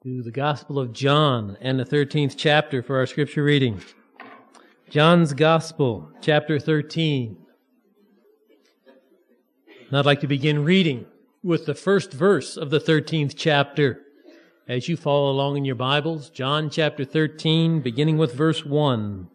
to the Gospel of John and the 13th chapter for our scripture reading. John's Gospel, chapter 13. And I'd like to begin reading with the first verse of the 13th chapter. As you follow along in your Bibles, John chapter 13, beginning with verse 1.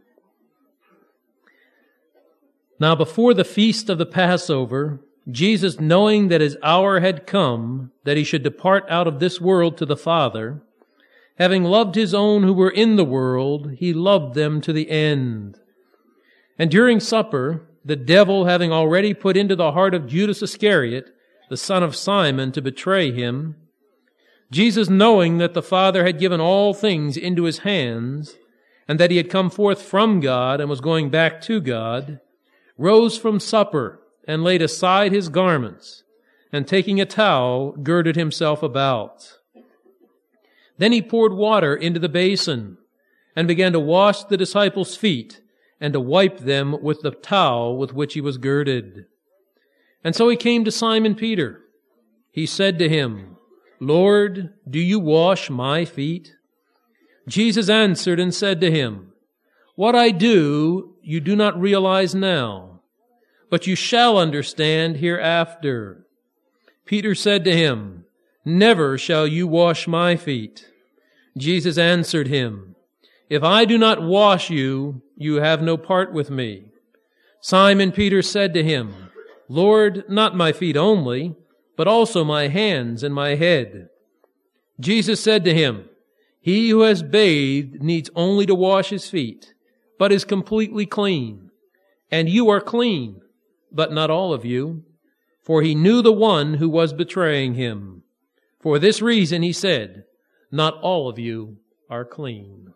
Now before the feast of the Passover, Jesus, knowing that his hour had come, that he should depart out of this world to the Father, having loved his own who were in the world, he loved them to the end. And during supper, the devil having already put into the heart of Judas Iscariot, the son of Simon, to betray him, Jesus, knowing that the Father had given all things into his hands, and that he had come forth from God and was going back to God, rose from supper, and laid aside his garments, and taking a towel, girded himself about. Then he poured water into the basin, and began to wash the disciples' feet, and to wipe them with the towel with which he was girded. And so he came to Simon Peter. He said to him, Lord, do you wash my feet? Jesus answered and said to him, What I do, you do not realize now, but you shall understand hereafter. Peter said to him, Never shall you wash my feet. Jesus answered him, If I do not wash you, you have no part with me. Simon Peter said to him, Lord, not my feet only, but also my hands and my head. Jesus said to him, He who has bathed needs only to wash his feet, but is completely clean. And you are clean, but not all of you. For he knew the one who was betraying him. For this reason he said, Not all of you are clean.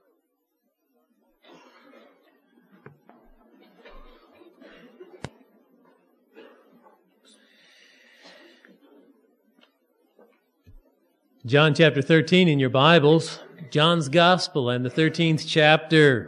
John chapter 13 in your Bibles, John's Gospel and the 13th chapter.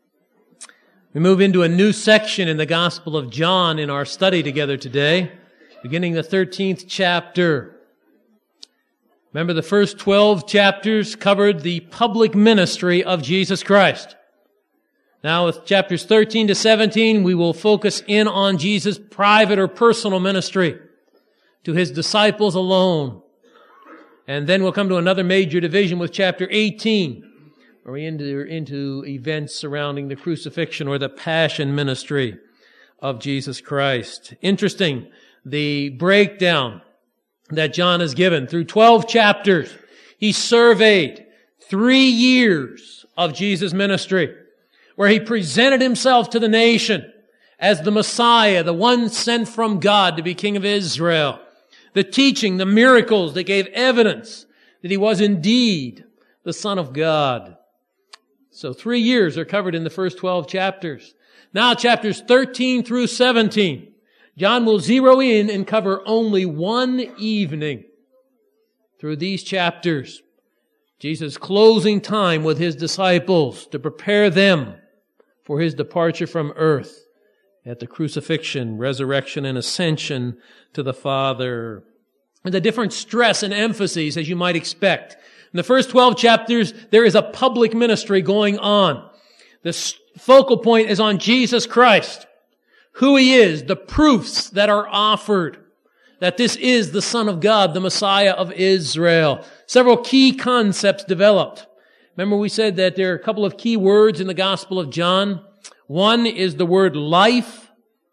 We move into a new section in the Gospel of John in our study together today, beginning the 13th chapter. Remember, the first 12 chapters covered the public ministry of Jesus Christ. Now with chapters 13 to 17, we will focus in on Jesus' private or personal ministry to his disciples alone. And then we'll come to another major division with chapter 18, where we enter into events surrounding the crucifixion or the passion ministry of Jesus Christ. Interesting, the breakdown that John has given. Through 12 chapters, he surveyed 3 years of Jesus' ministry, where he presented himself to the nation as the Messiah, the one sent from God to be King of Israel. The teaching, the miracles that gave evidence that he was indeed the Son of God. So 3 years are covered in the first 12 chapters. Now chapters 13 through 17, John will zero in and cover only one evening through these chapters. Jesus' closing time with his disciples to prepare them for his departure from earth at the crucifixion, resurrection, and ascension to the Father. And the different stress and emphases, as you might expect. In the first 12 chapters, there is a public ministry going on. The focal point is on Jesus Christ, who he is, the proofs that are offered, that this is the Son of God, the Messiah of Israel. Several key concepts developed. Remember we said that there are a couple of key words in the Gospel of John. One is the word life.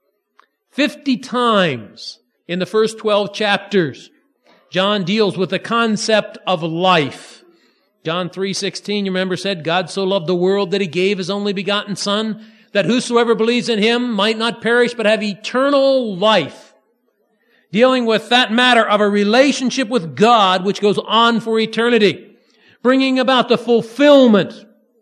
50 times in the first 12 chapters, John deals with the concept of life. John 3:16, you remember, said, God so loved the world that he gave his only begotten Son, that whosoever believes in him might not perish but have eternal life. Dealing with that matter of a relationship with God which goes on for eternity, bringing about the fulfillment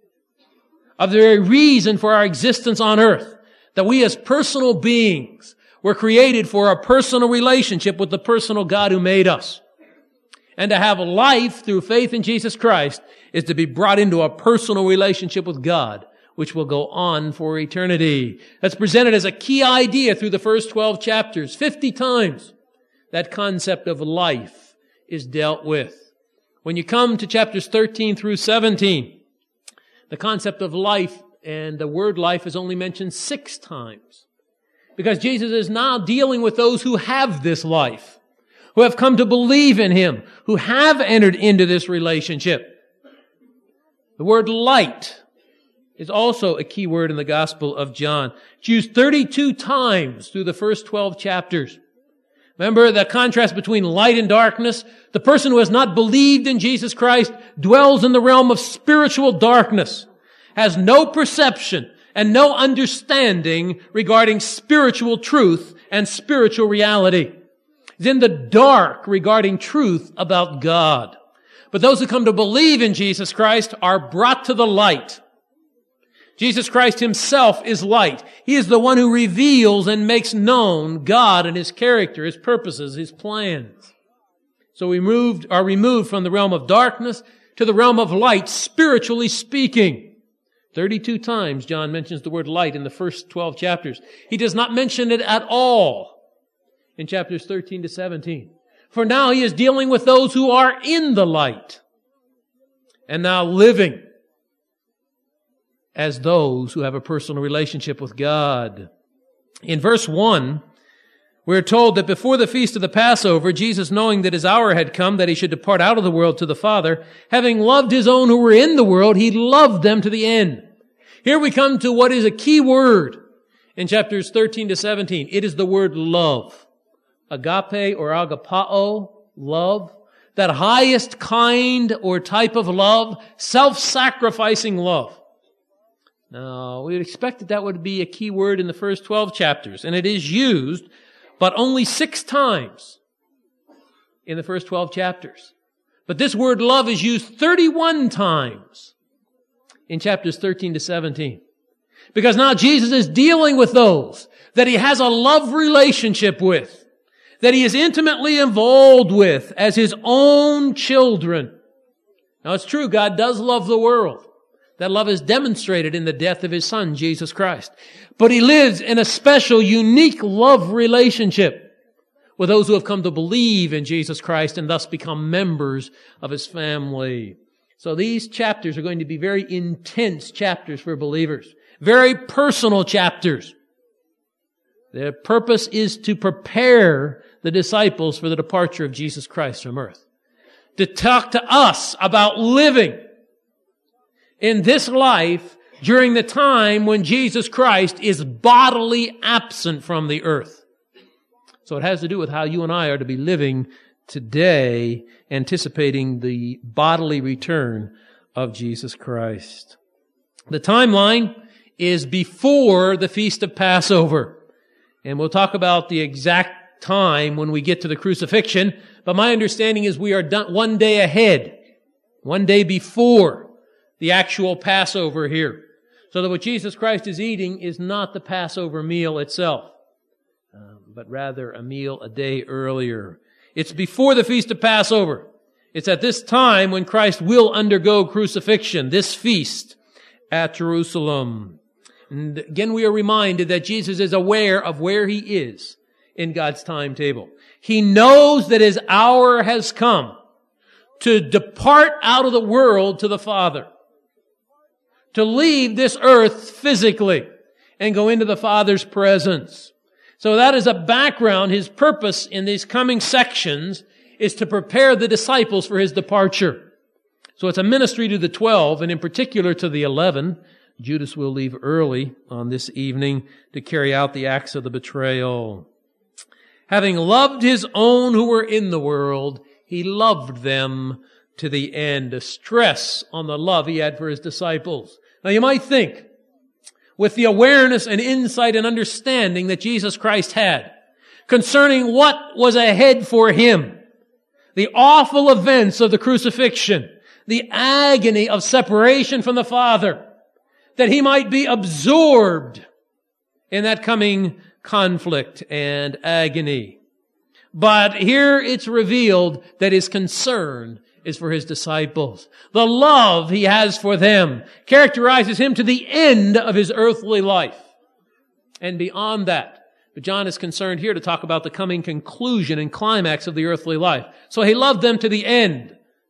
of the very reason for our existence on earth, that we as personal beings were created for a personal relationship with the personal God who made us. And to have life through faith in Jesus Christ is to be brought into a personal relationship with God, which will go on for eternity. That's presented as a key idea through the first 12 chapters. 50 times that concept of life is dealt with. When you come to chapters 13 through 17, the concept of life and the word life is only mentioned 6 times. Because Jesus is now dealing with those who have this life, who have come to believe in Him, who have entered into this relationship. The word light is also a key word in the Gospel of John. It's used 32 times through the first 12 chapters. Remember the contrast between light and darkness? The person who has not believed in Jesus Christ dwells in the realm of spiritual darkness, has no perception and no understanding regarding spiritual truth and spiritual reality. He's in the dark regarding truth about God. But those who come to believe in Jesus Christ are brought to the light. Jesus Christ Himself is light. He is the one who reveals and makes known God and His character, His purposes, His plans. So we are removed from the realm of darkness to the realm of light, spiritually speaking. 32 times John mentions the word light in the first 12 chapters. He does not mention it at all in chapters 13 to 17. For now he is dealing with those who are in the light and now living as those who have a personal relationship with God. In verse 1, we're told that before the feast of the Passover, Jesus, knowing that His hour had come, that He should depart out of the world to the Father, having loved His own who were in the world, He loved them to the end. Here we come to what is a key word in chapters 13 to 17. It is the word love. Agape or agapao, love. That highest kind or type of love, self-sacrificing love. Now, we would expect that would be a key word in the first 12 chapters, and it is used, but only 6 times in the first 12 chapters. But this word love is used 31 times in chapters 13 to 17. Because now Jesus is dealing with those that He has a love relationship with, that He is intimately involved with as His own children. Now it's true, God does love the world. That love is demonstrated in the death of His Son, Jesus Christ. But He lives in a special, unique love relationship with those who have come to believe in Jesus Christ and thus become members of His family. So these chapters are going to be very intense chapters for believers. Very personal chapters. Their purpose is to prepare the disciples for the departure of Jesus Christ from earth. To talk to us about living in this life during the time when Jesus Christ is bodily absent from the earth. So it has to do with how you and I are to be living today, anticipating the bodily return of Jesus Christ. The timeline is before the Feast of Passover. And we'll talk about the exact time when we get to the crucifixion. But my understanding is we are done 1 day ahead, 1 day before the actual Passover here. So that what Jesus Christ is eating is not the Passover meal itself, but rather a meal a day earlier. It's before the Feast of Passover. It's at this time when Christ will undergo crucifixion, this feast at Jerusalem. And again, we are reminded that Jesus is aware of where He is in God's timetable. He knows that His hour has come to depart out of the world to the Father, to leave this earth physically and go into the Father's presence. So that is a background. His purpose in these coming sections is to prepare the disciples for His departure. So it's a ministry to the 12, and in particular to the 11. Judas will leave early on this evening to carry out the acts of the betrayal. Having loved His own who were in the world, He loved them to the end. A stress on the love He had for His disciples. Now you might think, with the awareness and insight and understanding that Jesus Christ had concerning what was ahead for Him, the awful events of the crucifixion, the agony of separation from the Father, that He might be absorbed in that coming conflict and agony. But here it's revealed that His concern is for His disciples. The love He has for them characterizes Him to the end of His earthly life and beyond that. But John is concerned here to talk about the coming conclusion and climax of the earthly life. So He loved them to the end.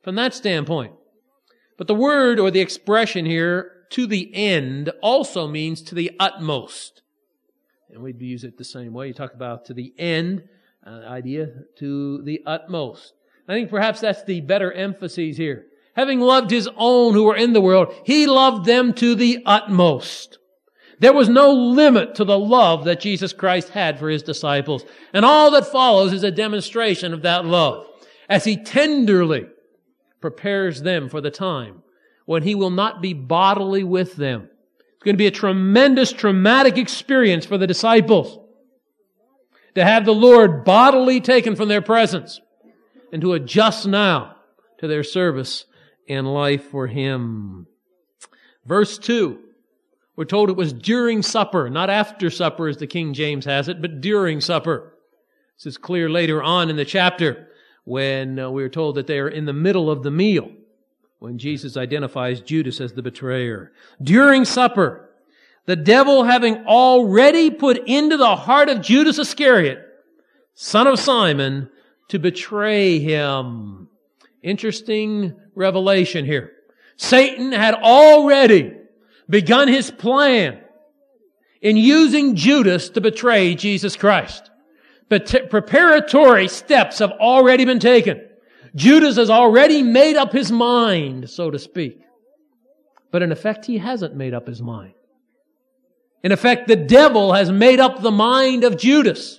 from that standpoint. But the word or the expression here, to the end, also means to the utmost. And we'd use it the same way. You talk about to the end, idea to the utmost. I think perhaps that's the better emphasis here. Having loved His own who were in the world, He loved them to the utmost. There was no limit to the love that Jesus Christ had for His disciples. And all that follows is a demonstration of that love as He tenderly prepares them for the time when He will not be bodily with them. It's going to be a tremendous, traumatic experience for the disciples to have the Lord bodily taken from their presence and to adjust now to their service and life for Him. Verse 2, we're told it was during supper, not after supper as the King James has it, but during supper. This is clear later on in the chapter when we're told that they are in the middle of the meal, when Jesus identifies Judas as the betrayer. During supper, the devil having already put into the heart of Judas Iscariot, son of Simon, to betray Him. Interesting revelation here. Satan had already begun his plan in using Judas to betray Jesus Christ. But preparatory steps have already been taken. Judas has already made up his mind, so to speak. But in effect, he hasn't made up his mind. In effect, the devil has made up the mind of Judas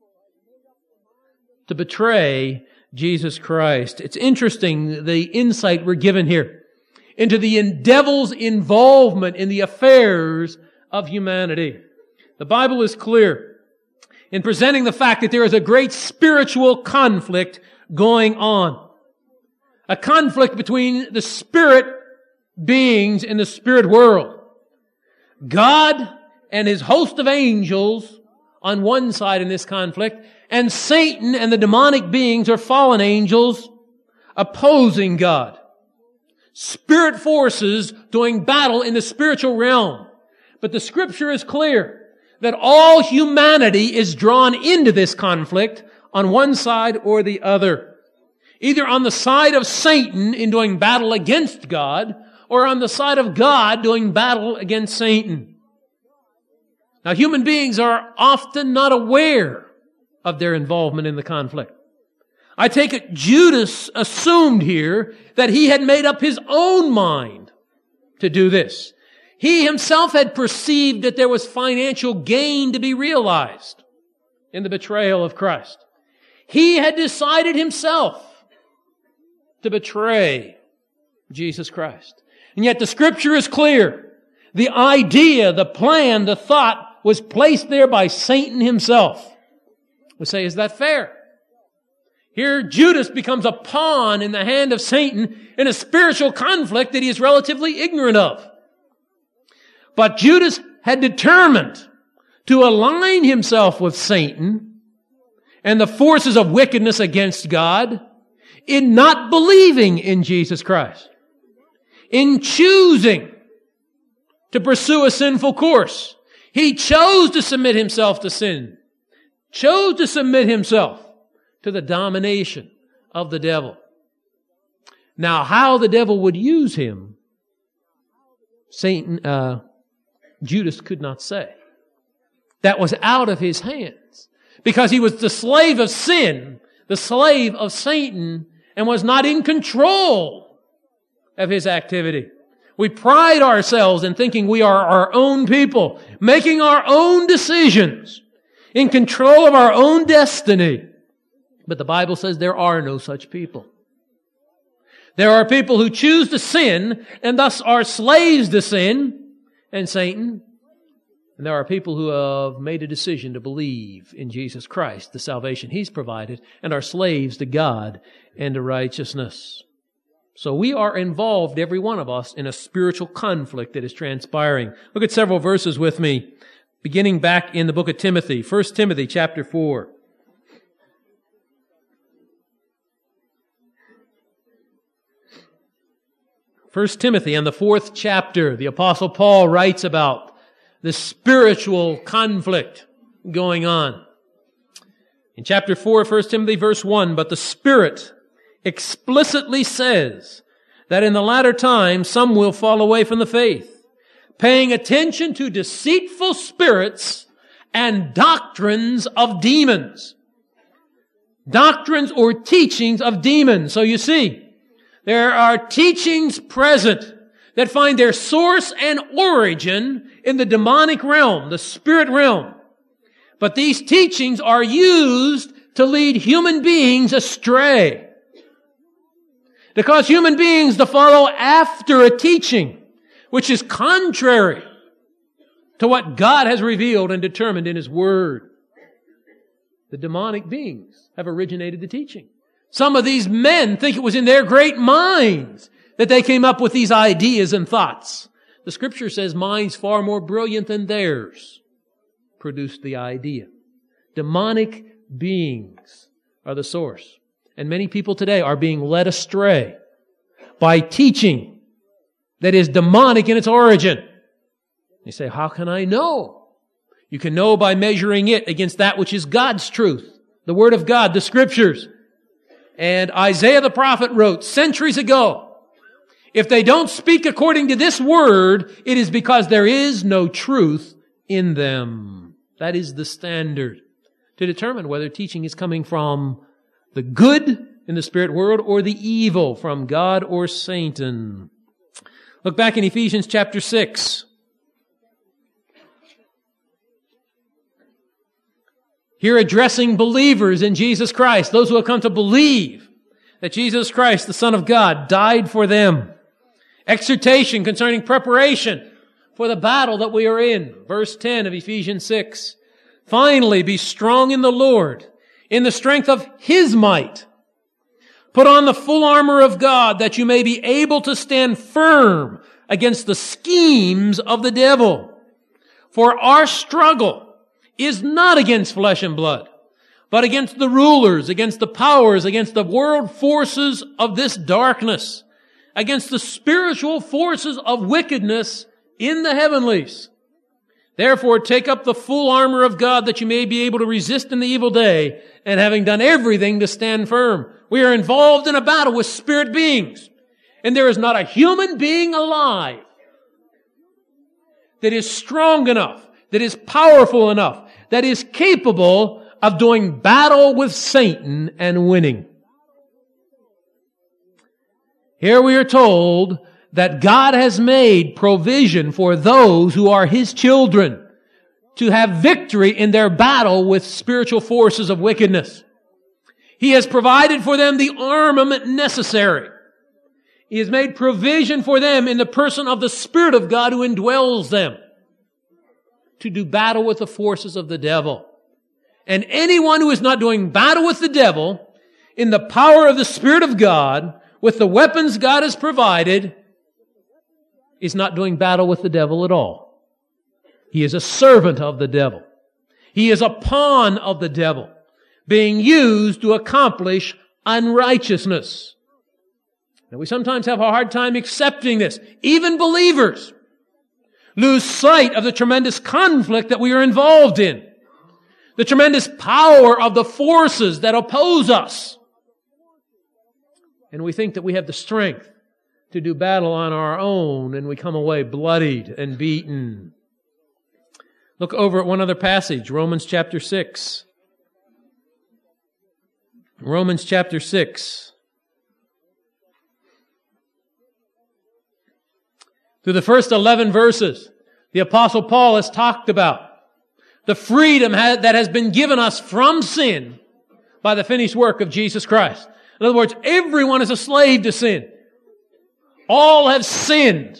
to betray Jesus Christ. It's interesting, the insight we're given here into the devil's involvement in the affairs of humanity. The Bible is clear in presenting the fact that there is a great spiritual conflict going on. A conflict between the spirit beings in the spirit world. God and His host of angels on one side in this conflict, and Satan and the demonic beings or fallen angels opposing God. Spirit forces doing battle in the spiritual realm. But the Scripture is clear that all humanity is drawn into this conflict on one side or the other. Either on the side of Satan in doing battle against God, or on the side of God doing battle against Satan. Now, human beings are often not aware of their involvement in the conflict. I take it Judas assumed here that he had made up his own mind to do this. He himself had perceived that there was financial gain to be realized in the betrayal of Christ. He had decided himself to betray Jesus Christ. And yet the Scripture is clear. The idea, the plan, the thought was placed there by Satan himself. We say, is that fair? Here, Judas becomes a pawn in the hand of Satan in a spiritual conflict that he is relatively ignorant of. But Judas had determined to align himself with Satan and the forces of wickedness against God in not believing in Jesus Christ, in choosing to pursue a sinful course. He chose to submit himself to sin, chose to submit himself to the domination of the devil. Now, how the devil would use him, Judas could not say. That was out of his hands, because he was the slave of sin, the slave of Satan, and was not in control of his activity. We pride ourselves in thinking we are our own people, making our own decisions, in control of our own destiny. But the Bible says there are no such people. There are people who choose to sin and thus are slaves to sin and Satan. And there are people who have made a decision to believe in Jesus Christ, the salvation He's provided, and are slaves to God and to righteousness. So we are involved, every one of us, in a spiritual conflict that is transpiring. Look at several verses with me, beginning back in the book of Timothy, 1 Timothy chapter 4. 1 Timothy and the 4th chapter, the Apostle Paul writes about the spiritual conflict going on. In chapter 4, 1 Timothy verse 1, but the Spirit explicitly says that in the latter time some will fall away from the faith, paying attention to deceitful spirits and doctrines of demons. Doctrines or teachings of demons. So you see, there are teachings present that find their source and origin in the demonic realm, the spirit realm. But these teachings are used to lead human beings astray. To cause human beings to follow after a teaching which is contrary to what God has revealed and determined in His Word. The demonic beings have originated the teaching. Some of these men think it was in their great minds that they came up with these ideas and thoughts. The Scripture says minds far more brilliant than theirs produced the idea. Demonic beings are the source. And many people today are being led astray by teaching that is demonic in its origin. You say, how can I know? You can know by measuring it against that which is God's truth, the Word of God, the Scriptures. And Isaiah the prophet wrote centuries ago, if they don't speak according to this Word, it is because there is no truth in them. That is the standard to determine whether teaching is coming from the good in the spirit world or the evil from God or Satan. Look back in Ephesians chapter 6. Here addressing believers in Jesus Christ, those who have come to believe that Jesus Christ, the Son of God, died for them. Exhortation concerning preparation for the battle that we are in. Verse 10 of Ephesians 6. Finally, be strong in the Lord, in the strength of His might. Put on the full armor of God that you may be able to stand firm against the schemes of the devil. For our struggle is not against flesh and blood, but against the rulers, against the powers, against the world forces of this darkness, against the spiritual forces of wickedness in the heavenlies. Therefore, take up the full armor of God that you may be able to resist in the evil day, and having done everything to stand firm. We are involved in a battle with spirit beings, and there is not a human being alive that is strong enough, that is powerful enough, that is capable of doing battle with Satan and winning. Here we are told that God has made provision for those who are His children to have victory in their battle with spiritual forces of wickedness. He has provided for them the armament necessary. He has made provision for them in the person of the Spirit of God who indwells them to do battle with the forces of the devil. And anyone who is not doing battle with the devil in the power of the Spirit of God, with the weapons God has provided, is not doing battle with the devil at all. He is a servant of the devil. He is a pawn of the devil, being used to accomplish unrighteousness. Now, we sometimes have a hard time accepting this. Even believers lose sight of the tremendous conflict that we are involved in, the tremendous power of the forces that oppose us. And we think that we have the strength to do battle on our own, and we come away bloodied and beaten. Look over at one other passage, Romans chapter 6. Romans chapter 6. Through the first 11 verses, the Apostle Paul has talked about the freedom that has been given us from sin by the finished work of Jesus Christ. In other words, everyone is a slave to sin. All have sinned.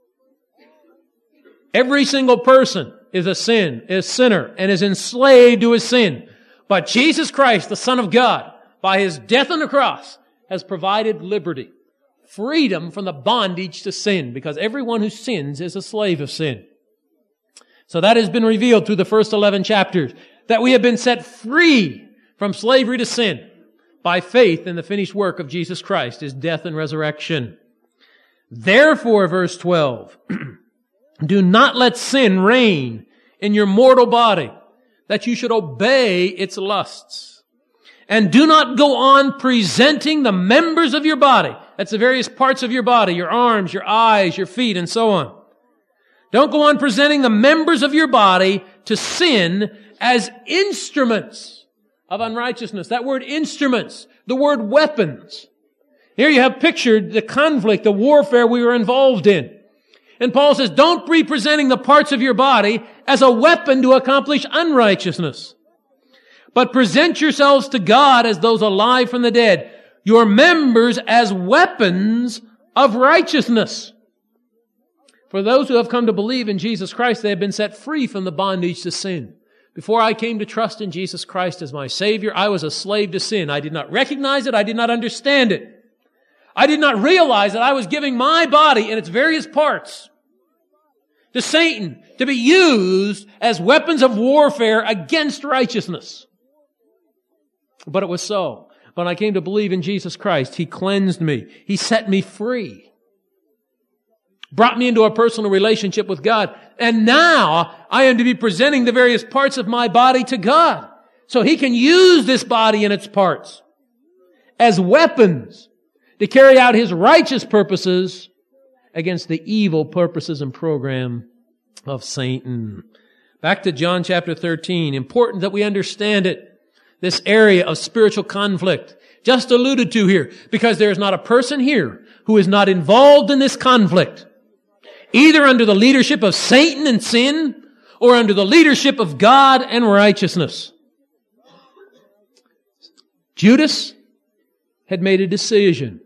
Every single person is a sinner, and is enslaved to his sin. But Jesus Christ, the Son of God, by His death on the cross, has provided liberty, freedom from the bondage to sin, because everyone who sins is a slave of sin. So that has been revealed through the first 11 chapters, that we have been set free from slavery to sin by faith in the finished work of Jesus Christ, His death and resurrection. Therefore, verse 12, do not let sin reign in your mortal body, that you should obey its lusts. And do not go on presenting the members of your body. That's the various parts of your body, your arms, your eyes, your feet, and so on. Don't go on presenting the members of your body to sin as instruments of unrighteousness. That word instruments, the word weapons. Here you have pictured the conflict, the warfare we were involved in. And Paul says, don't be presenting the parts of your body as a weapon to accomplish unrighteousness, but present yourselves to God as those alive from the dead, your members as weapons of righteousness. For those who have come to believe in Jesus Christ, they have been set free from the bondage to sin. Before I came to trust in Jesus Christ as my Savior, I was a slave to sin. I did not recognize it. I did not understand it. I did not realize that I was giving my body in its various parts to Satan to be used as weapons of warfare against righteousness. But it was so. When I came to believe in Jesus Christ, He cleansed me. He set me free. Brought me into a personal relationship with God. And now I am to be presenting the various parts of my body to God, so He can use this body and its parts as weapons to carry out His righteous purposes against the evil purposes and program of Satan. Back to John chapter 13. Important that we understand it. This area of spiritual conflict, just alluded to here, because there is not a person here who is not involved in this conflict, either under the leadership of Satan and sin, or under the leadership of God and righteousness. Judas had made a decision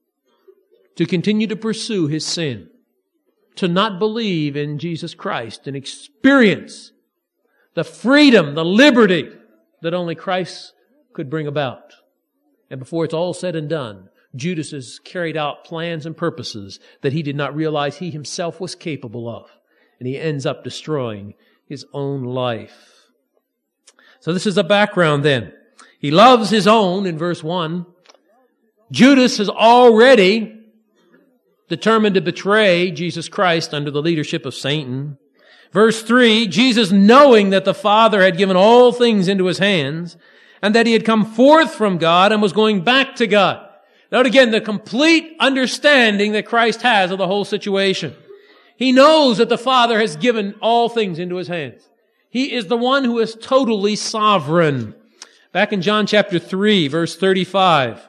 to continue to pursue his sin, to not believe in Jesus Christ and experience the freedom, the liberty that only Christ could bring about. And before it's all said and done, Judas has carried out plans and purposes that he did not realize he himself was capable of. And he ends up destroying his own life. So this is the background then. He loves his own in verse 1. Judas has already determined to betray Jesus Christ under the leadership of Satan. Verse 3, Jesus, knowing that the Father had given all things into His hands, and that He had come forth from God and was going back to God. Note again the complete understanding that Christ has of the whole situation. He knows that the Father has given all things into His hands. He is the one who is totally sovereign. Back in John chapter 3, verse 35,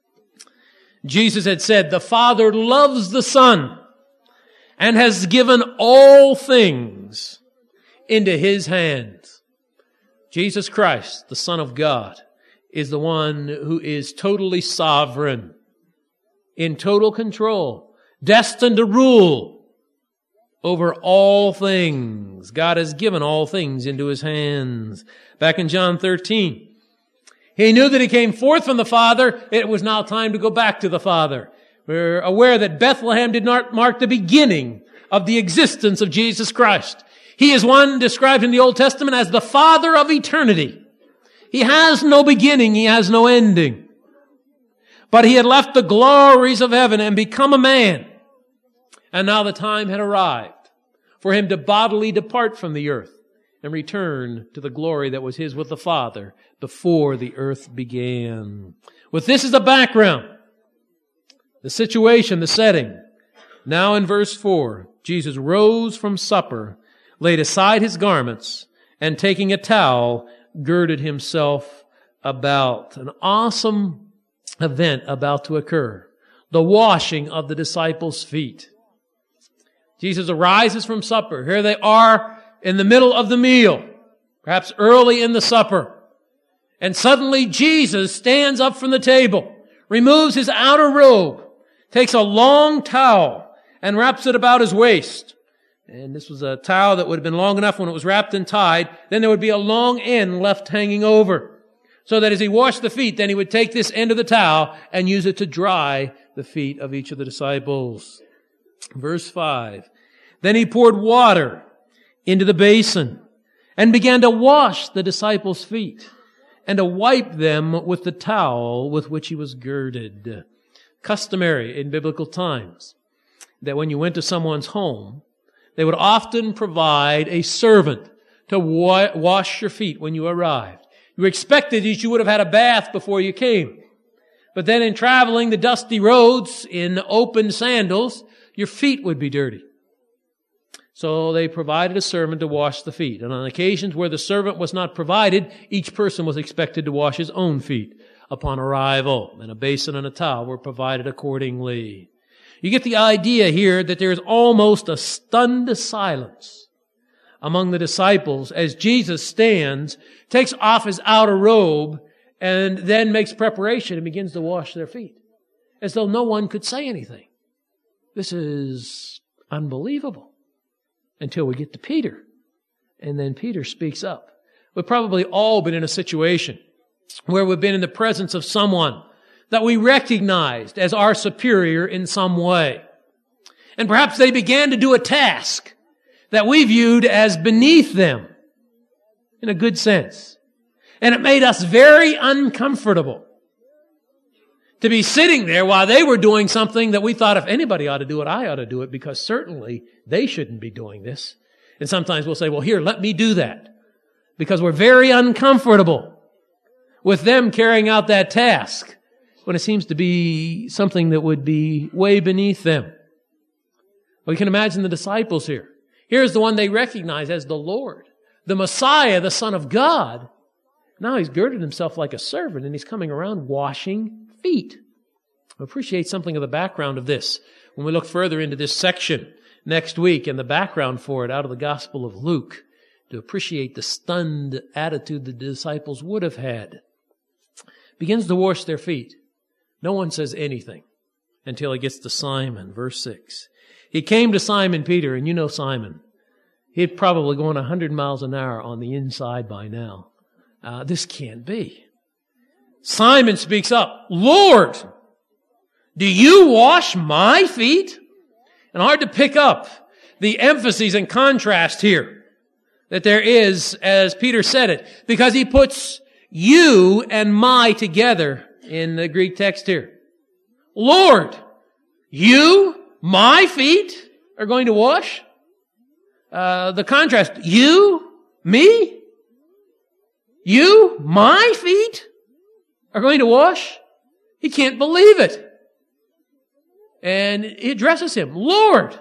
Jesus had said, the Father loves the Son and has given all things into His hands. Jesus Christ, the Son of God, is the one who is totally sovereign, in total control, destined to rule over all things. God has given all things into His hands. Back in John 13, He knew that He came forth from the Father. It was now time to go back to the Father. We're aware that Bethlehem did not mark the beginning of the existence of Jesus Christ. He is one described in the Old Testament as the Father of eternity. He has no beginning. He has no ending. But He had left the glories of heaven and become a man. And now the time had arrived for Him to bodily depart from the earth and return to the glory that was His with the Father before the earth began. With this as the background, the situation, the setting. Now in verse 4, Jesus rose from supper, laid aside His garments, and taking a towel, girded Himself about. An awesome event about to occur. The washing of the disciples' feet. Jesus arises from supper. Here they are in the middle of the meal, perhaps early in the supper. And suddenly Jesus stands up from the table, removes his outer robe, takes a long towel, and wraps it about his waist. And this was a towel that would have been long enough when it was wrapped and tied. Then there would be a long end left hanging over. So that as He washed the feet, then He would take this end of the towel and use it to dry the feet of each of the disciples. Verse 5. Then He poured water into the basin and began to wash the disciples' feet and to wipe them with the towel with which He was girded. Customary in biblical times that when you went to someone's home, they would often provide a servant to wash your feet when you arrived. You expected that you would have had a bath before you came. But then in traveling the dusty roads in open sandals, your feet would be dirty. So they provided a servant to wash the feet. And on occasions where the servant was not provided, each person was expected to wash his own feet upon arrival. And a basin and a towel were provided accordingly. You get the idea here that there is almost a stunned silence among the disciples as Jesus stands, takes off his outer robe, and then makes preparation and begins to wash their feet, as though no one could say anything. This is unbelievable until we get to Peter. And then Peter speaks up. We've probably all been in a situation where we've been in the presence of someone that we recognized as our superior in some way. And perhaps they began to do a task that we viewed as beneath them in a good sense. And it made us very uncomfortable to be sitting there while they were doing something that we thought if anybody ought to do it, I ought to do it, because certainly they shouldn't be doing this. And sometimes we'll say, well, here, let me do that. Because we're very uncomfortable with them carrying out that task when it seems to be something that would be way beneath them. Well, you can imagine the disciples here. Here's the one they recognize as the Lord, the Messiah, the Son of God. Now he's girded himself like a servant and he's coming around washing feet. We'll appreciate something of the background of this when we look further into this section next week and the background for it out of the Gospel of Luke, to appreciate the stunned attitude the disciples would have had. Begins to wash their feet. No one says anything until he gets to Simon, verse 6. He came to Simon Peter, and you know Simon. He'd probably gone 100 miles an hour on the inside by now. This can't be. Simon speaks up, Lord, do you wash my feet? And hard to pick up the emphasis and contrast here that there is, as Peter said it, because he puts you and my together in the Greek text here. Lord, you, my feet, are going to wash? The contrast, you, me, you, my feet, are going to wash? He can't believe it. And he addresses him, Lord.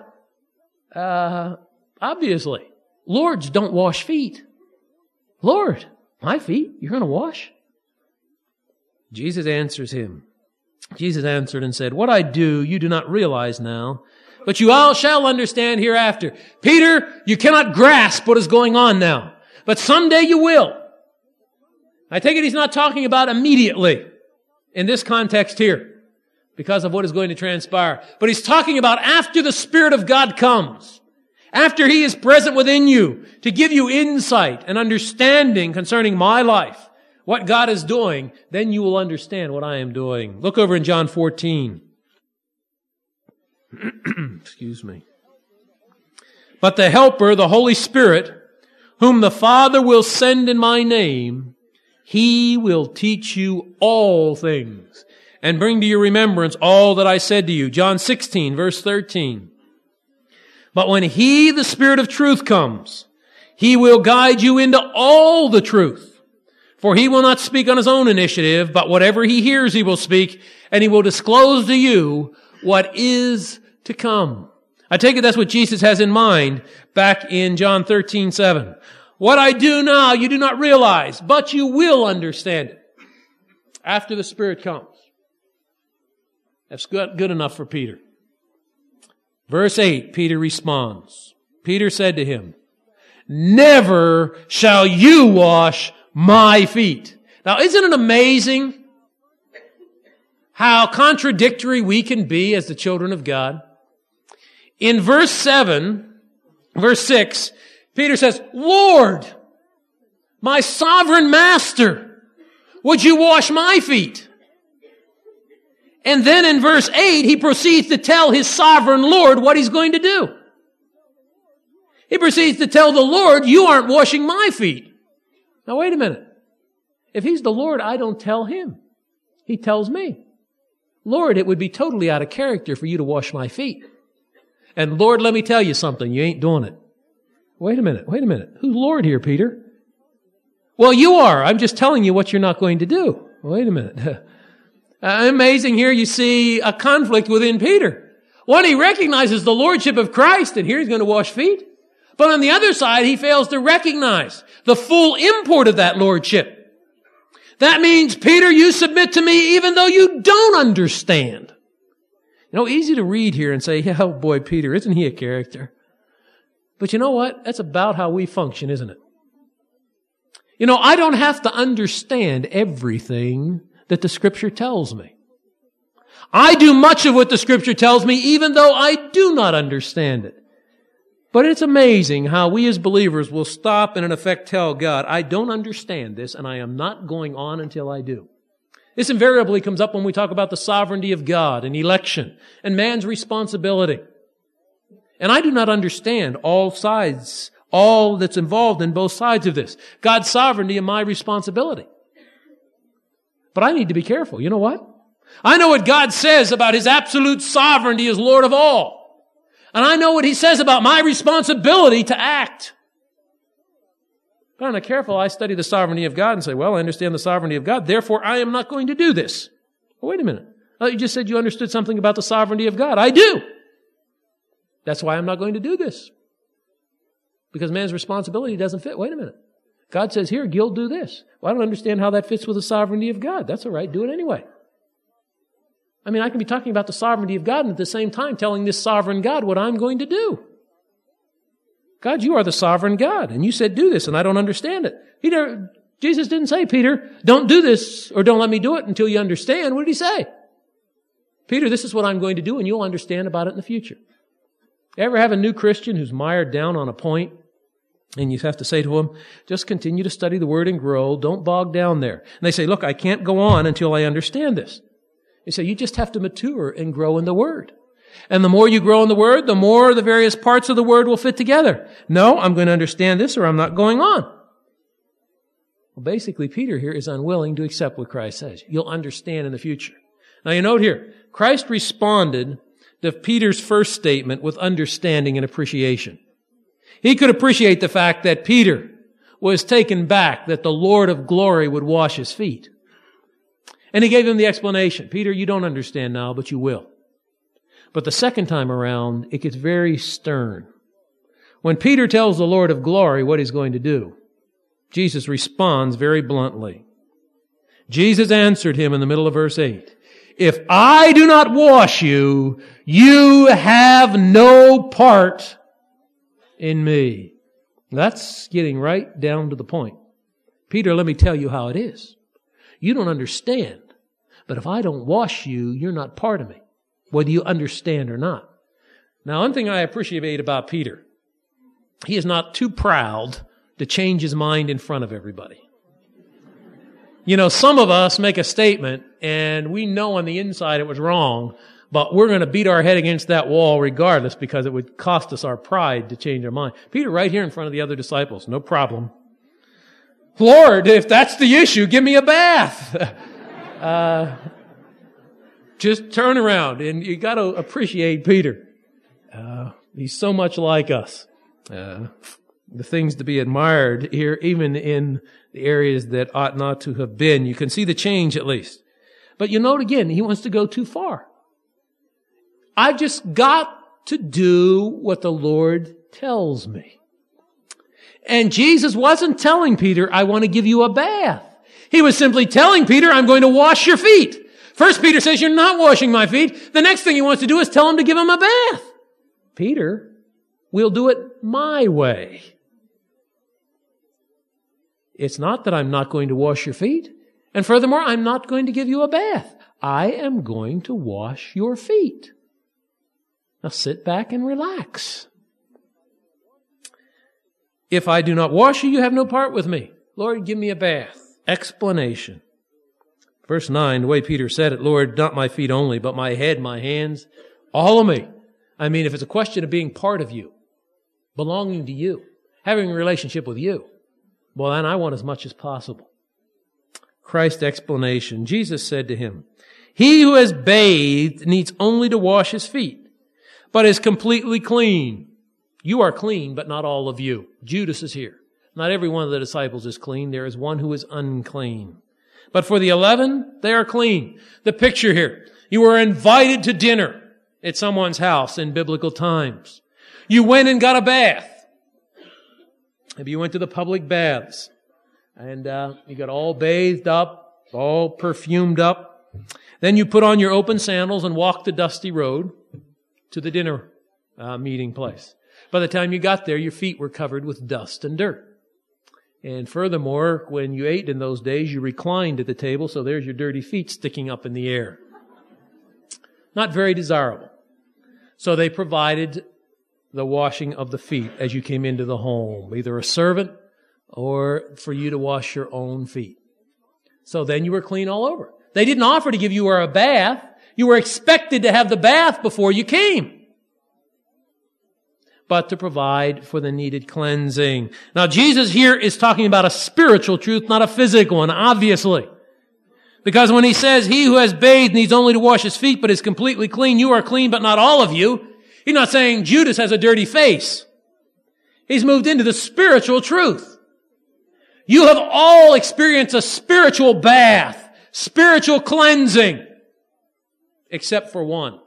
Obviously, lords don't wash feet. Lord, my feet, you're going to wash? Jesus answers him. Jesus answered and said, what I do, you do not realize now, but you all shall understand hereafter. Peter, you cannot grasp what is going on now, but someday you will. I take it he's not talking about immediately in this context here because of what is going to transpire. But he's talking about after the Spirit of God comes, after he is present within you to give you insight and understanding concerning my life, what God is doing, then you will understand what I am doing. Look over in John 14. Excuse me. But the Helper, the Holy Spirit, whom the Father will send in my name, he will teach you all things and bring to your remembrance all that I said to you. John 16, verse 13. But when he, the Spirit of truth, comes, he will guide you into all the truth. For he will not speak on his own initiative, but whatever he hears he will speak, and he will disclose to you what is to come. I take it that's what Jesus has in mind back in John 13:7. What I do now you do not realize, but you will understand it after the Spirit comes. That's good enough for Peter. Verse 8, Peter responds. Peter said to him, never shall you wash my feet. Now, isn't it amazing how contradictory we can be as the children of God? In verse 6, Peter says, Lord, my sovereign master, would you wash my feet? And then in verse 8, he proceeds to tell his sovereign Lord what he's going to do. He proceeds to tell the Lord, you aren't washing my feet. Now, wait a minute. If he's the Lord, I don't tell him. He tells me. Lord, it would be totally out of character for you to wash my feet. And Lord, let me tell you something. You ain't doing it. Wait a minute. Who's Lord here, Peter? Well, you are. I'm just telling you what you're not going to do. Wait a minute. Amazing here you see a conflict within Peter. One, he recognizes the lordship of Christ, and here he's going to wash feet. But on the other side, he fails to recognize the full import of that lordship. That means, Peter, you submit to me even though you don't understand. You know, easy to read here and say, yeah, oh boy, Peter, isn't he a character? But you know what? That's about how we function, isn't it? You know, I don't have to understand everything that the Scripture tells me. I do much of what the Scripture tells me even though I do not understand it. But it's amazing how we as believers will stop and in effect tell God, I don't understand this and I am not going on until I do. This invariably comes up when we talk about the sovereignty of God and election and man's responsibility. And I do not understand all sides, all that's involved in both sides of this. God's sovereignty and my responsibility. But I need to be careful. You know what? I know what God says about His absolute sovereignty as Lord of all. And I know what He says about my responsibility to act. But I'm not careful. I study the sovereignty of God and say, well, I understand the sovereignty of God, therefore I am not going to do this. Well, wait a minute. You just said you understood something about the sovereignty of God. I do. That's why I'm not going to do this. Because man's responsibility doesn't fit. Wait a minute. God says, here, Gil, do this. Well, I don't understand how that fits with the sovereignty of God. That's all right. Do it anyway. I mean, I can be talking about the sovereignty of God and at the same time telling this sovereign God what I'm going to do. God, you are the sovereign God, and you said do this, and I don't understand it. Jesus didn't say, Peter, don't do this, or don't let me do it until you understand. What did He say? Peter, this is what I'm going to do, and you'll understand about it in the future. Ever have a new Christian who's mired down on a point, and you have to say to them, just continue to study the Word and grow, don't bog down there. And they say, look, I can't go on until I understand this. You say, you just have to mature and grow in the Word. And the more you grow in the Word, the more the various parts of the Word will fit together. No, I'm going to understand this or I'm not going on. Well, basically, Peter here is unwilling to accept what Christ says. You'll understand in the future. Now you note here, Christ responded to Peter's first statement with understanding and appreciation. He could appreciate the fact that Peter was taken back that the Lord of glory would wash his feet. And He gave him the explanation. Peter, you don't understand now, but you will. But the second time around, it gets very stern. When Peter tells the Lord of glory what He's going to do, Jesus responds very bluntly. Jesus answered him in the middle of verse 8, if I do not wash you, you have no part in me. That's getting right down to the point. Peter, let me tell you how it is. You don't understand, but if I don't wash you, you're not part of me, whether you understand or not. Now, one thing I appreciate about Peter, he is not too proud to change his mind in front of everybody. You know, some of us make a statement, and we know on the inside it was wrong, but we're going to beat our head against that wall regardless because it would cost us our pride to change our mind. Peter, right here in front of the other disciples, no problem. Lord, if that's the issue, give me a bath. Just turn around, and you got to appreciate Peter. He's so much like us. The things to be admired here, even in the areas that ought not to have been. You can see the change at least. But you note again, he wants to go too far. I've just got to do what the Lord tells me. And Jesus wasn't telling Peter, I want to give you a bath. He was simply telling Peter, I'm going to wash your feet. First, Peter says, you're not washing my feet. The next thing he wants to do is tell him to give him a bath. Peter, we'll do it my way. It's not that I'm not going to wash your feet. And furthermore, I'm not going to give you a bath. I am going to wash your feet. Now sit back and relax. If I do not wash you, you have no part with me. Lord, give me a bath. Explanation. Verse 9, the way Peter said it, Lord, not my feet only, but my head, my hands, all of me. I mean, if it's a question of being part of you, belonging to you, having a relationship with you, well, then I want as much as possible. Christ's explanation. Jesus said to him, he who has bathed needs only to wash his feet, but is completely clean. You are clean, but not all of you. Judas is here. Not every one of the disciples is clean. There is one who is unclean. But for the 11, they are clean. The picture here, you were invited to dinner at someone's house in biblical times. You went and got a bath. Maybe you went to the public baths and you got all bathed up, all perfumed up. Then you put on your open sandals and walked the dusty road to the dinner meeting place. By the time you got there, your feet were covered with dust and dirt. And furthermore, when you ate in those days, you reclined at the table, so there's your dirty feet sticking up in the air. Not very desirable. So they provided the washing of the feet as you came into the home, either a servant or for you to wash your own feet. So then you were clean all over. They didn't offer to give you a bath. You were expected to have the bath before you came, but to provide for the needed cleansing. Now, Jesus here is talking about a spiritual truth, not a physical one, obviously. Because when he says, he who has bathed needs only to wash his feet, but is completely clean, you are clean, but not all of you. He's not saying Judas has a dirty face. He's moved into the spiritual truth. You have all experienced a spiritual bath, spiritual cleansing, except for one.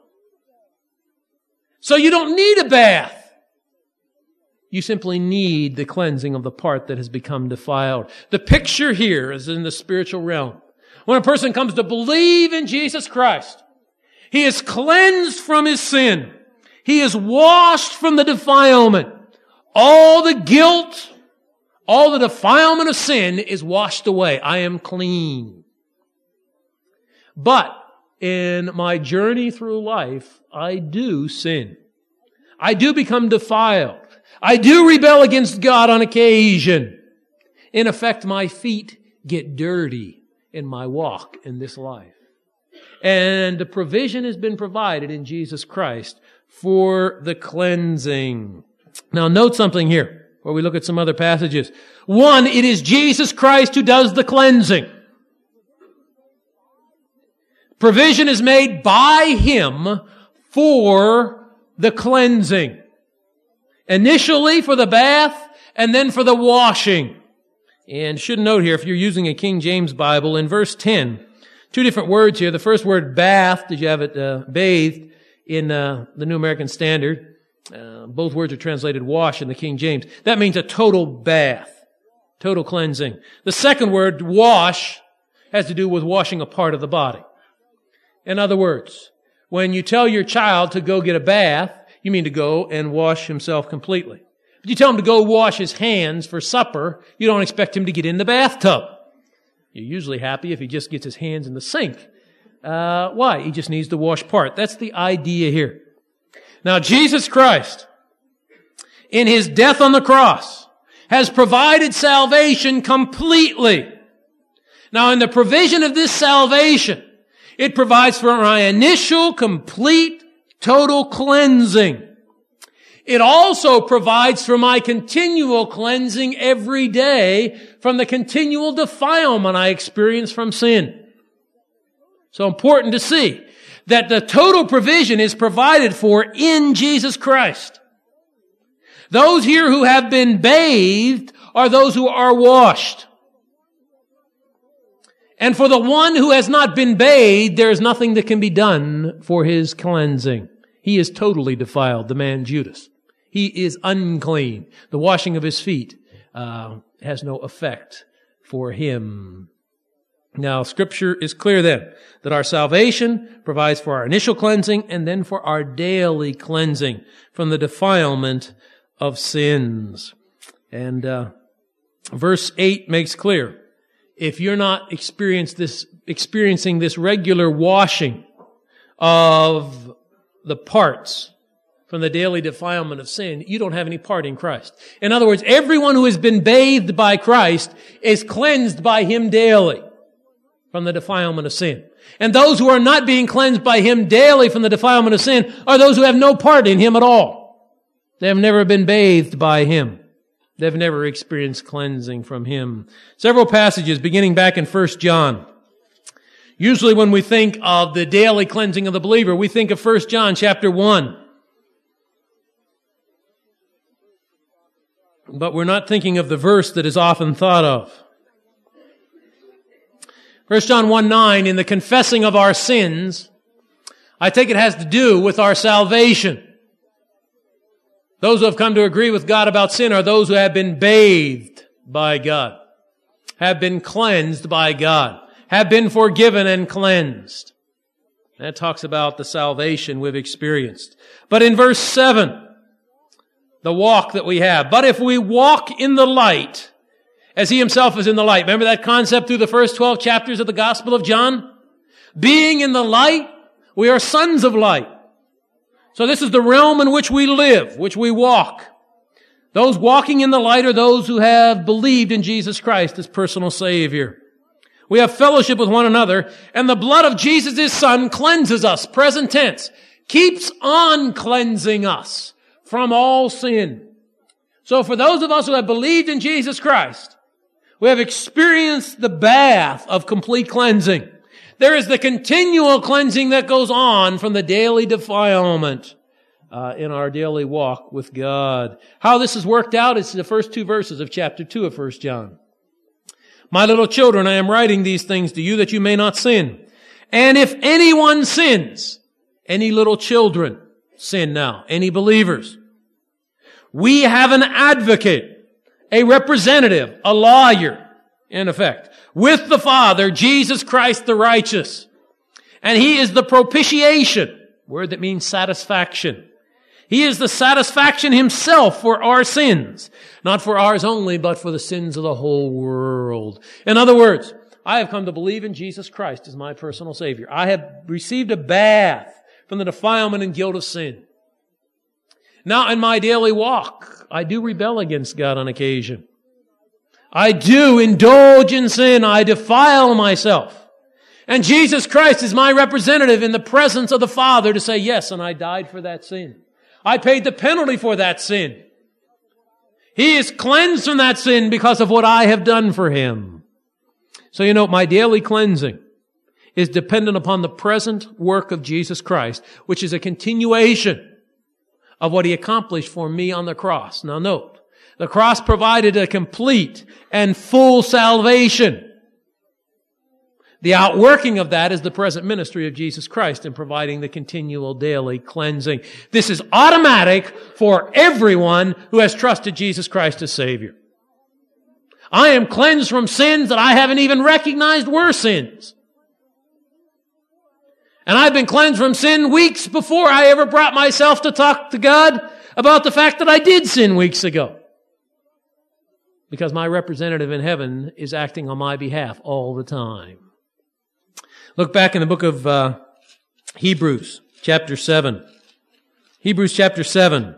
So you don't need a bath. You simply need the cleansing of the part that has become defiled. The picture here is in the spiritual realm. When a person comes to believe in Jesus Christ, he is cleansed from his sin. He is washed from the defilement. All the guilt, all the defilement of sin is washed away. I am clean. But in my journey through life, I do sin. I do become defiled. I do rebel against God on occasion. In effect, my feet get dirty in my walk in this life. And the provision has been provided in Jesus Christ for the cleansing. Now note something here, where we look at some other passages. One, it is Jesus Christ who does the cleansing. Provision is made by Him for the cleansing. Initially for the bath, and then for the washing. And should note here, if you're using a King James Bible, in verse 10, two different words here. The first word, bath, did you have it bathed in the New American Standard? Both words are translated wash in the King James. That means a total bath, total cleansing. The second word, wash, has to do with washing a part of the body. In other words, when you tell your child to go get a bath, you mean to go and wash himself completely. But you tell him to go wash his hands for supper, you don't expect him to get in the bathtub. You're usually happy if he just gets his hands in the sink. Why? He just needs to wash part. That's the idea here. Now, Jesus Christ, in His death on the cross, has provided salvation completely. Now, in the provision of this salvation, it provides for my initial, complete, total cleansing. It also provides for my continual cleansing every day from the continual defilement I experience from sin. So important to see that the total provision is provided for in Jesus Christ. Those here who have been bathed are those who are washed. And for the one who has not been bathed, there is nothing that can be done for his cleansing. He is totally defiled, the man Judas. He is unclean. The washing of his feet has no effect for him. Now, Scripture is clear then that our salvation provides for our initial cleansing and then for our daily cleansing from the defilement of sins. And verse 8 makes clear, if you're not experiencing this regular washing of the parts from the daily defilement of sin, you don't have any part in Christ. In other words, everyone who has been bathed by Christ is cleansed by Him daily from the defilement of sin. And those who are not being cleansed by Him daily from the defilement of sin are those who have no part in Him at all. They have never been bathed by Him. They've never experienced cleansing from Him. Several passages beginning back in 1 John. Usually when we think of the daily cleansing of the believer, we think of 1 John chapter 1. but we're not thinking of the verse that is often thought of. 1 John 1:9, in the confessing of our sins, I take it has to do with our salvation. Those who have come to agree with God about sin are those who have been bathed by God, have been cleansed by God, have been forgiven and cleansed. That talks about the salvation we've experienced. But in verse 7, the walk that we have. But if we walk in the light, as He Himself is in the light. Remember that concept through the first 12 chapters of the Gospel of John? Being in the light, we are sons of light. So this is the realm in which we live, which we walk. Those walking in the light are those who have believed in Jesus Christ as personal Savior. We have fellowship with one another, and the blood of Jesus, His Son, cleanses us, present tense, keeps on cleansing us from all sin. So for those of us who have believed in Jesus Christ, we have experienced the bath of complete cleansing. There is the continual cleansing that goes on from the daily defilement in our daily walk with God. How this is worked out is the first 2 verses of chapter 2 of 1 John. My little children, I am writing these things to you that you may not sin. And if anyone sins, any little children sin now, any believers, we have an advocate, a representative, a lawyer, in effect, with the Father, Jesus Christ the righteous. And He is the propitiation, word that means satisfaction. He is the satisfaction Himself for our sins. Not for ours only, but for the sins of the whole world. In other words, I have come to believe in Jesus Christ as my personal Savior. I have received a bath from the defilement and guilt of sin. Now, in my daily walk, I do rebel against God on occasion. I do indulge in sin. I defile myself. And Jesus Christ is my representative in the presence of the Father to say, yes, and I died for that sin. I paid the penalty for that sin. He is cleansed from that sin because of what I have done for Him. So my daily cleansing is dependent upon the present work of Jesus Christ, which is a continuation of what He accomplished for me on the cross. Now note, the cross provided a complete and full salvation. The outworking of that is the present ministry of Jesus Christ in providing the continual daily cleansing. This is automatic for everyone who has trusted Jesus Christ as Savior. I am cleansed from sins that I haven't even recognized were sins. And I've been cleansed from sin weeks before I ever brought myself to talk to God about the fact that I did sin weeks ago. Because my representative in heaven is acting on my behalf all the time. Look back in the book of Hebrews, chapter 7. Hebrews chapter 7.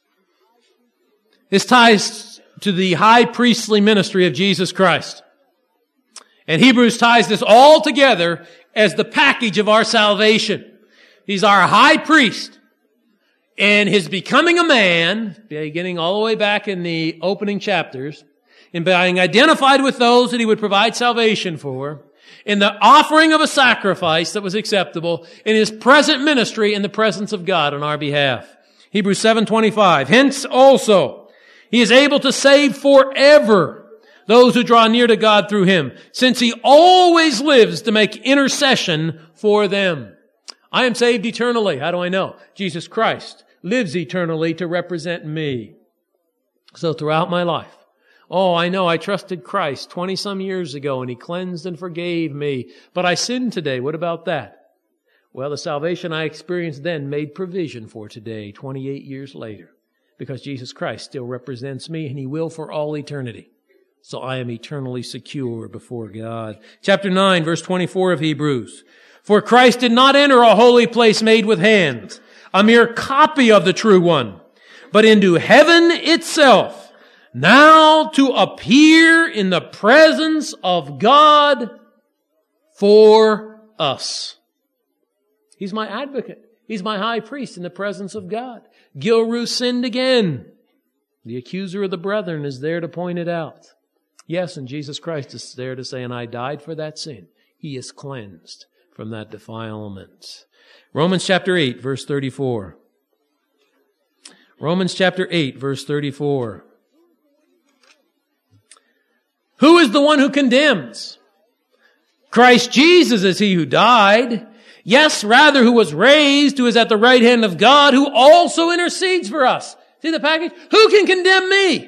This ties to the high priestly ministry of Jesus Christ. And Hebrews ties this all together as the package of our salvation. He's our high priest. And his becoming a man, beginning all the way back in the opening chapters, in being identified with those that He would provide salvation for, in the offering of a sacrifice that was acceptable, in His present ministry in the presence of God on our behalf. Hebrews 7:25. Hence also, He is able to save forever those who draw near to God through Him, since He always lives to make intercession for them. I am saved eternally. How do I know? Jesus Christ lives eternally to represent me. So throughout my life, I know I trusted Christ 20-some years ago and He cleansed and forgave me. But I sinned today. What about that? Well, the salvation I experienced then made provision for today, 28 years later. Because Jesus Christ still represents me and He will for all eternity. So I am eternally secure before God. Chapter 9, verse 24 of Hebrews. For Christ did not enter a holy place made with hands, a mere copy of the true one, but into heaven itself, now to appear in the presence of God for us. He's my advocate. He's my high priest in the presence of God. Gilru sinned again. The accuser of the brethren is there to point it out. Yes, and Jesus Christ is there to say, and I died for that sin. He is cleansed from that defilement. Romans chapter 8, verse 34. Romans chapter 8, verse 34. Who is the one who condemns? Christ Jesus is he who died. Yes, rather, who was raised, who is at the right hand of God, who also intercedes for us. See the package? Who can condemn me?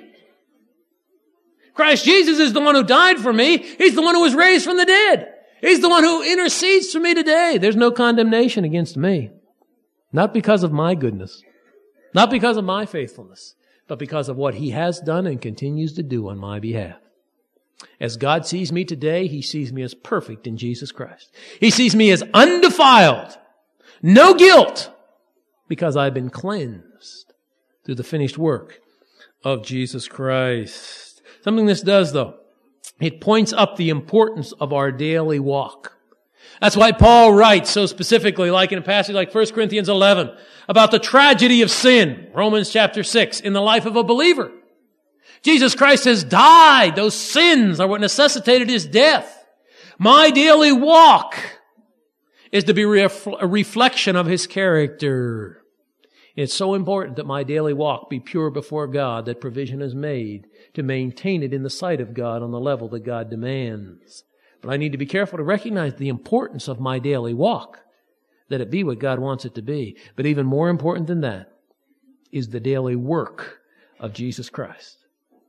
Christ Jesus is the one who died for me. He's the one who was raised from the dead. He's the one who intercedes for me today. There's no condemnation against me. Not because of my goodness, not because of my faithfulness, but because of what He has done and continues to do on my behalf. As God sees me today, He sees me as perfect in Jesus Christ. He sees me as undefiled, no guilt, because I've been cleansed through the finished work of Jesus Christ. Something this does, though, it points up the importance of our daily walk. That's why Paul writes so specifically, like in a passage like 1 Corinthians 11, about the tragedy of sin, Romans chapter 6, in the life of a believer. Jesus Christ has died. Those sins are what necessitated His death. My daily walk is to be a reflection of His character. It's so important that my daily walk be pure before God, that provision is made to maintain it in the sight of God on the level that God demands. But I need to be careful to recognize the importance of my daily walk, that it be what God wants it to be. But even more important than that is the daily work of Jesus Christ.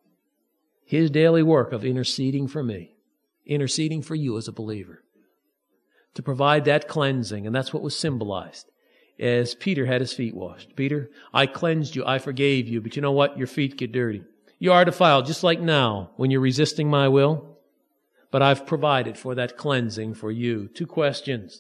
His daily work of interceding for me, interceding for you as a believer, to provide that cleansing. And that's what was symbolized as Peter had his feet washed. Peter, I cleansed you, I forgave you, but you know what? Your feet get dirty. You are defiled, just like now when you're resisting my will. But I've provided for that cleansing for you. 2 questions.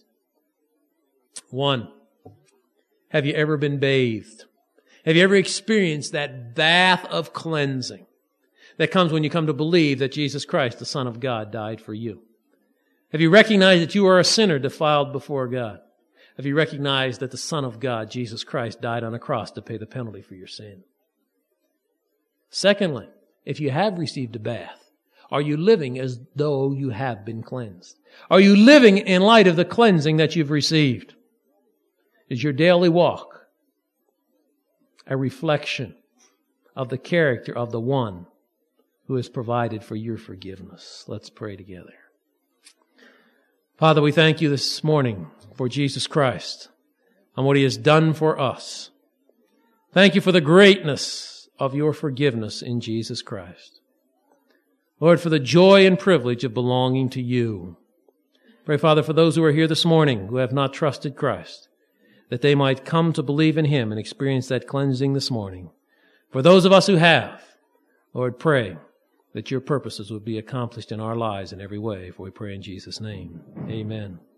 1, have you ever been bathed? Have you ever experienced that bath of cleansing that comes when you come to believe that Jesus Christ, the Son of God, died for you? Have you recognized that you are a sinner defiled before God? Have you recognized that the Son of God, Jesus Christ, died on a cross to pay the penalty for your sin? Secondly, if you have received a bath, are you living as though you have been cleansed? Are you living in light of the cleansing that you've received? Is your daily walk a reflection of the character of the one who has provided for your forgiveness? Let's pray together. Father, we thank you this morning for Jesus Christ and what He has done for us. Thank you for the greatness of your forgiveness in Jesus Christ. Lord, for the joy and privilege of belonging to you. Pray, Father, for those who are here this morning who have not trusted Christ, that they might come to believe in Him and experience that cleansing this morning. For those of us who have, Lord, pray that your purposes would be accomplished in our lives in every way, for we pray in Jesus' name. Amen.